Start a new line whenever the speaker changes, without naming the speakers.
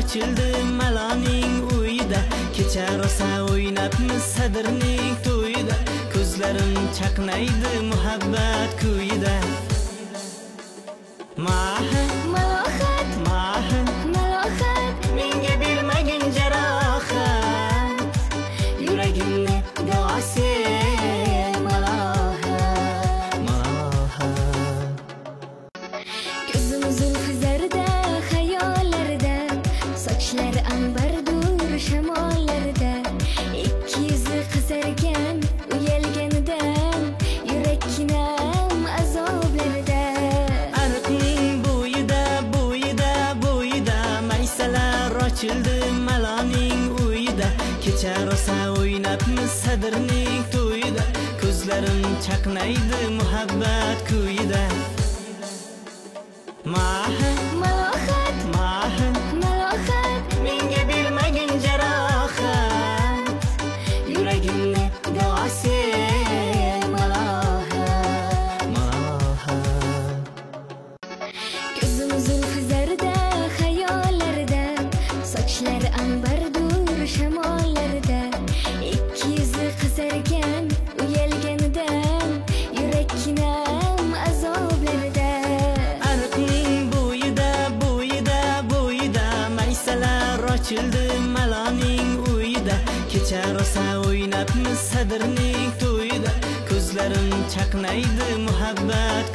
ochildi maloning uyida, kecha rosa o'ynabmiz sadirning to'yida, ko'zlarim chaqnaydi muhabbat kuyida. Maha
malohat,
maha
malohat,
menga bermagin jarohat, yuragimni duosi malohat, malohat.
ko'zim zulfi zarda xayollarda, sochlari ambardur shamollarda, ikki yuzi qizargan uyalganidan, yurakkinam azoblarda.
Ariqning bo'yida, bo'yida, bo'yida maysalar ochildi maloning uyida, kecha rosa o'ynabmiz sadirning to'yida, ko'zlarim chaqnaydi muhabbat kuyida. Maha
malohat,
maha
malohat,
menga bermagin jarohat, yuragimni duosi malohat, malohat.
ko'zim zulfi zarda xayollarda, sochlari ambardur shamollarda, ikki yuzi qizargan uyalganidan, yurakkinam azoblarda.
Ariqning bo'yida, bo'yida, bo'yida maysalar ochildi maloning uyida, kecha rosa o'ynabmiz sadirning to'yida, ko'zlarim chaqnaydi muhabbat